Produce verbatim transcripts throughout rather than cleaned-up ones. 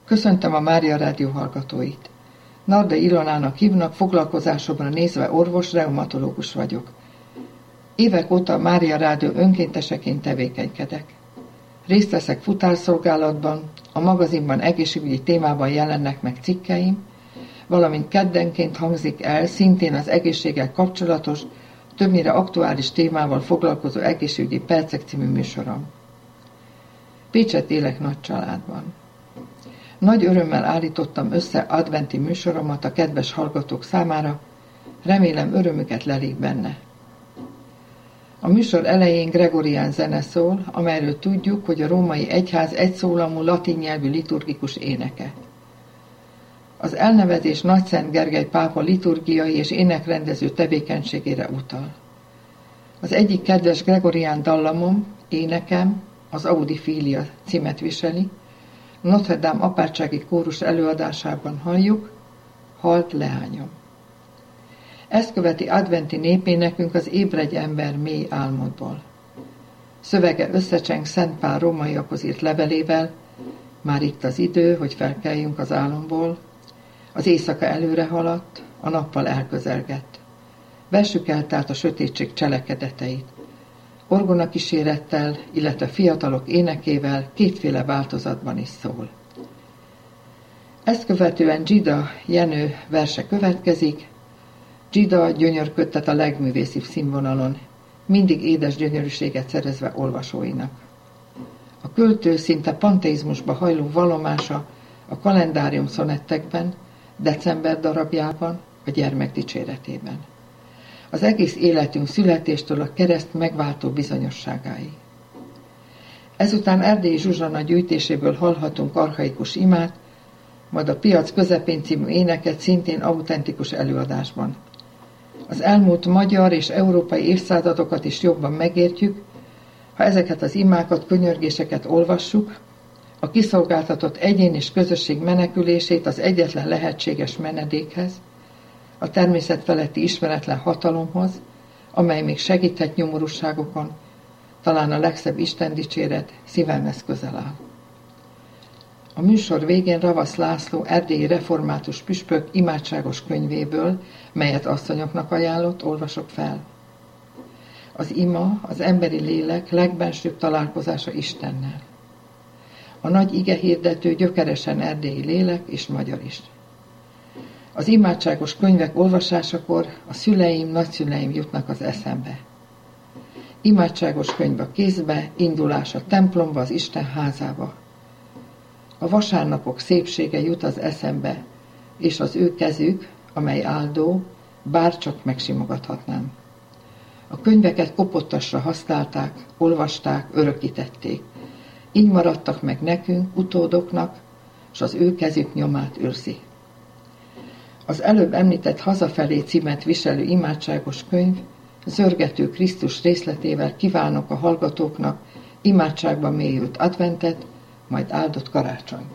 Köszöntöm a Mária Rádió hallgatóit. Narda Ilonának hívnak, foglalkozásomra nézve orvos, reumatológus vagyok. Évek óta Mária Rádió önkénteseként tevékenykedek. Részt veszek futárszolgálatban, a magazinban egészségügyi témában jelennek meg cikkeim, valamint keddenként hangzik el szintén az egészséggel kapcsolatos, többnyire aktuális témával foglalkozó egészségügyi percek című műsorom. Pécset élek nagy családban. Nagy örömmel állítottam össze adventi műsoromat a kedves hallgatók számára, remélem örömüket lelik benne. A műsor elején gregorián zene szól, amelyről tudjuk, hogy a római egyház egyszólamú latin nyelvű liturgikus éneke. Az elnevezés Nagyszent Gergely pápa liturgiai és énekrendező tevékenységére utal. Az egyik kedves gregorián dallamom, énekem, az Audi Filia címet viseli, Notre Dame apátsági kórus előadásában halljuk, Halt leányom. Ezt követi adventi népénekünk az Ébredj ember mély álmodból. Szövege összecseng Szent Pál rómaiakhoz írt levelével, már itt az idő, hogy felkeljünk az álomból, az éjszaka előre haladt, a nappal elközelgett. Vessük el tehát a sötétség cselekedeteit. Orgona kísérettel, illetve fiatalok énekével kétféle változatban is szól. Ezt követően Gida Jenő verse következik. Gida gyönyörködtet a legművészibb színvonalon, mindig édes gyönyörűséget szerezve olvasóinak. A költő szinte panteizmusba hajló vallomása a kalendárium szonettekben, december darabjában, a gyermek dicséretében. Az egész életünk születéstől a kereszt megváltó bizonyosságáig. Ezután Erdélyi Zsuzsana gyűjtéséből hallhatunk archaikus imát, majd a Piac közepén című éneket szintén autentikus előadásban. Az elmúlt magyar és európai évszázadokat is jobban megértjük, ha ezeket az imákat, könyörgéseket olvassuk, a kiszolgáltatott egyén és közösség menekülését az egyetlen lehetséges menedékhez, a természet feletti ismeretlen hatalomhoz, amely még segíthet nyomorúságokon, talán a legszebb Isten dicséret szívemhez közel áll. A műsor végén Ravasz László erdélyi református püspök imádságos könyvéből, melyet asszonyoknak ajánlott, olvasok fel. Az ima az emberi lélek legbensőbb találkozása Istennel. A nagy igehirdető gyökeresen erdélyi lélek és magyar is. Az imádságos könyvek olvasásakor a szüleim, nagyszüleim jutnak az eszembe. Imádságos könyv a kézbe, indulás a templomba, az Isten házába. A vasárnapok szépsége jut az eszembe, és az ő kezük, amely áldó, bárcsak megsimogathatnám. A könyveket kopottasra használták, olvasták, örökítették. Így maradtak meg nekünk, utódoknak, s az ő kezük nyomát őrzi. Az előbb említett Hazafelé címet viselő imádságos könyv zörgető Krisztus részletével kívánok a hallgatóknak imádságba mélyült adventet, majd áldott karácsonyt.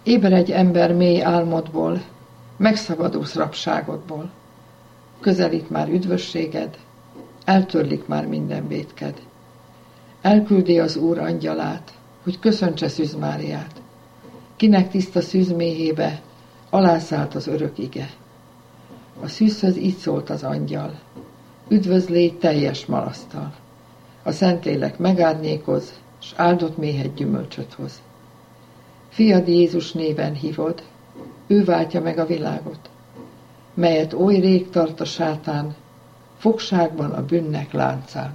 Ébredj ember mély álmodból, megszabadulsz rabságodból. Közelít már üdvösséged, eltörlik már minden vétked. Elküldi az Úr angyalát, hogy köszöntse Szűz Máriát. Kinek tiszta szűz méhébe alászállt az örök ige. A szűzhöz így szólt az angyal: üdvözlégy teljes malasztal. A Szentlélek megárnyékoz, s áldott méhed gyümölcsöt hoz. Fiad Jézus néven hívod, ő váltja meg a világot, melyet oly rég tart a sátán, fogságban a bűnnek láncán.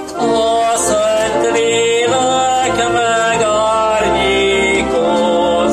Szent lélek megárnyékoz,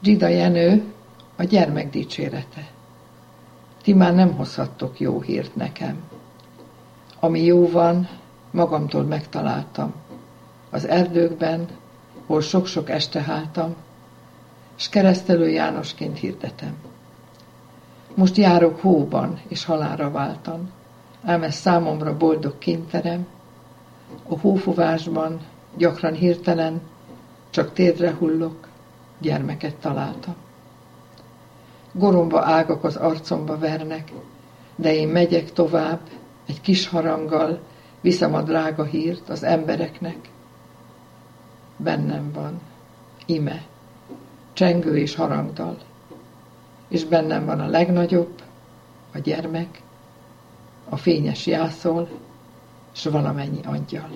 Dzsida Jenő, a gyermek dicsérete. Ti már nem hozhattok jó hírt nekem. Ami jó van, magamtól megtaláltam. Az erdőkben, hol sok-sok este háltam, s Keresztelő Jánosként hirdetem. Most járok hóban, és halálra váltam, ám ez számomra boldog kényterem. A hófúvásban gyakran hirtelen, csak térdre hullok, gyermeket találtam. Goromba ágak az arcomba vernek, de én megyek tovább, egy kis haranggal viszem a drága hírt az embereknek. Bennem van, ime, csengő és harangdal, és bennem van a legnagyobb, a gyermek, a fényes jászol, s valamennyi angyal.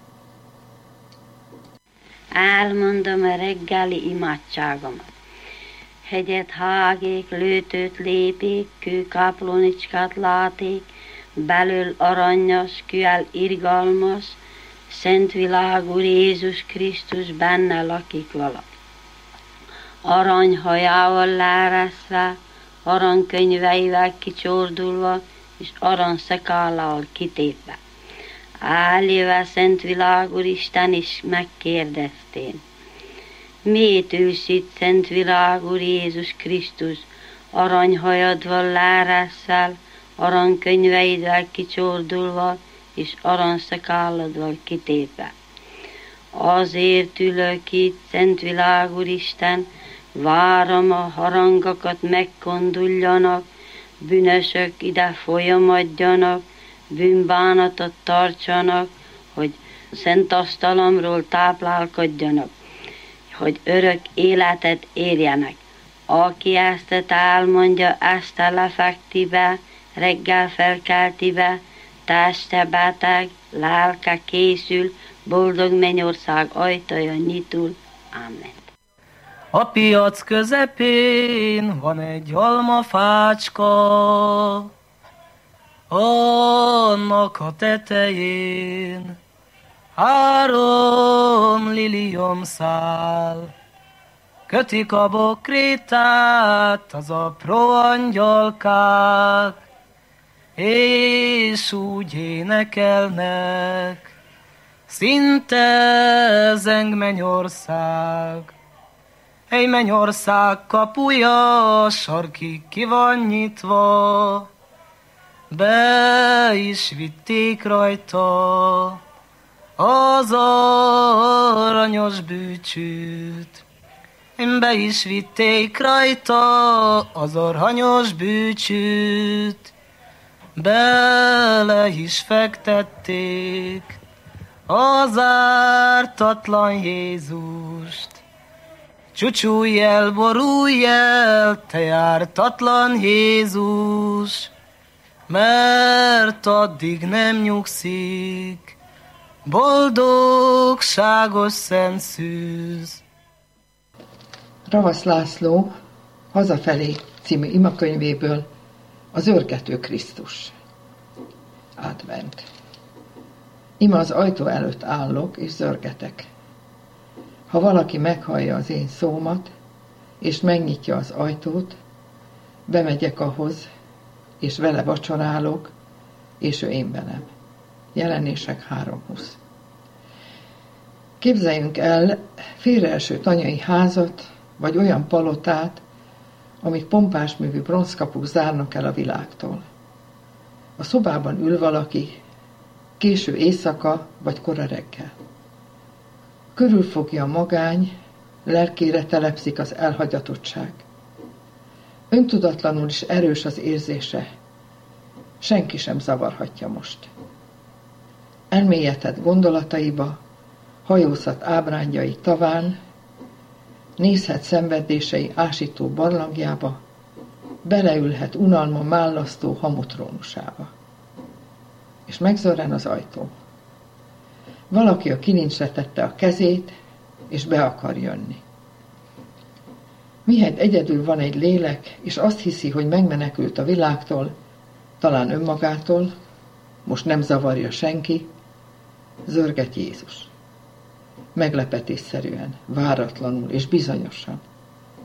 Elmondom a reggeli imádságomat. Hegyet hágék, lőtőt lépék, kőkáplonicskát láték, belül aranyas, kőel irgalmas, szentvilágú Jézus Krisztus benne lakik vala. Aranyhajával láreszve, aranykönyveivel kicsordulva, és aranyszekállal kitépve. Álléve szentvilágú Isten is megkérdeztén. Miért ülsz itt, szentvilágú Jézus Krisztus, aranyhajadval láresszel, aranykönyveiddel kicsordulva, és aranyszekáladval kitépve? Azért ülök itt, szentvilágú Isten, várom a harangokat megkonduljanak, bűnösök ide folyamadjanak, bűnbánatot tartsanak, hogy szent asztalomról táplálkodjanak, hogy örök életet érjenek. Aki ezt elmondja, ezt lefekti be, reggel felkelti be, teste beteg, lelke készül, boldog mennyország ajtaja nyitul. Amen. A piac közepén van egy almafácska, annak a tetején három liliomszál. Kötik a bokrétát az apró angyalkák, és úgy énekelnek, szinte zeng mennyország. Egy mennyország kapuja sarkig ki van nyitva, be is vitték rajta az aranyos bűcsűt. Be is vitték rajta az aranyos bűcsűt, bele is fektették az ártatlan Jézust. Csúcsulj el, borulj el, te ártatlan Jézus, mert addig nem nyugszik boldogságos szent szűz. Ravasz László Hazafelé című imakönyvéből az Őrgető Krisztus. Advent. Ima az ajtó előtt állok és zörgetek. Ha valaki meghallja az én szómat, és megnyitja az ajtót, bemegyek ahhoz, és vele vacsorálok, és ő én velem. Jelenések három húsz. Képzeljünk el félreeső tanyai házat, vagy olyan palotát, amit pompásművű bronzkapuk zárnak el a világtól. A szobában ül valaki, késő éjszaka vagy kora reggel. Körülfogja a magány, lelkére telepszik az elhagyatottság. Öntudatlanul is erős az érzése, senki sem zavarhatja most. Elmélyedhet gondolataiba, hajózhat ábrányai taván, nézhet szenvedései ásító barlangjába, beleülhet unalma mállasztó hamutrónusába. És megzörren az ajtó. Valaki a kilincsre tette a kezét, és be akar jönni. Mihelyt egyedül van egy lélek, és azt hiszi, hogy megmenekült a világtól, talán önmagától, most nem zavarja senki, zörget Jézus. Meglepetésszerűen, váratlanul és bizonyosan.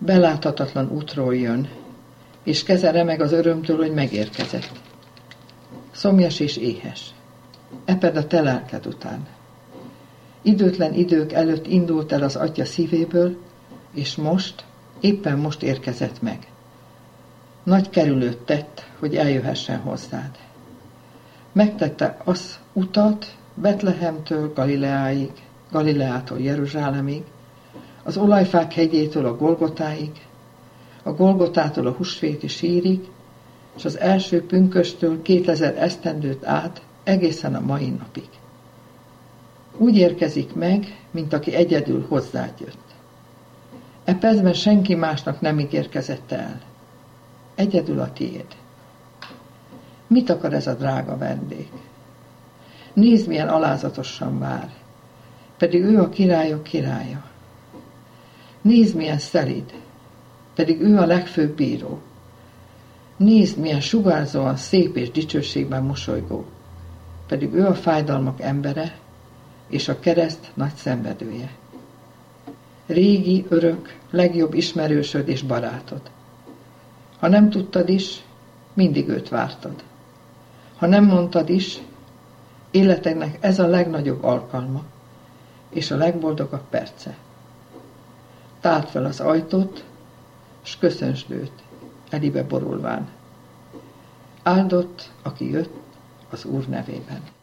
beláthatatlan útról jön, és keze remeg az örömtől, hogy megérkezett. Szomjas és éhes. Eped a te lelked után. Időtlen idők előtt indult el az atya szívéből, és most, éppen most érkezett meg. Nagy kerülőt tett, hogy eljöhessen hozzád. Megtette az utat Betlehemtől Galileáig, Galileától Jeruzsálemig, az olajfák hegyétől a Golgotáig, a Golgotától a húsvéti sírig, és az első pünkösttől kétezer esztendőt át egészen a mai napig. Úgy érkezik meg, mint aki egyedül hozzád jött. E percben senki másnak nem ígérkezett el. Egyedül a tiéd. Mit akar ez a drága vendég? Nézd, milyen alázatosan vár, pedig ő a királyok királya. Nézd, milyen szelíd, pedig ő a legfőbb bíró. Nézd, milyen sugárzóan szép és dicsőségben mosolygó, pedig ő a fájdalmak embere, és a kereszt nagy szenvedője. Régi, örök, legjobb ismerősöd és barátod. Ha nem tudtad is, mindig őt vártad. Ha nem mondtad is, életednek ez a legnagyobb alkalma, és a legboldogabb perce. Tárd fel az ajtót, s köszönsd őt, elébe borulván. Áldott, aki jött az Úr nevében.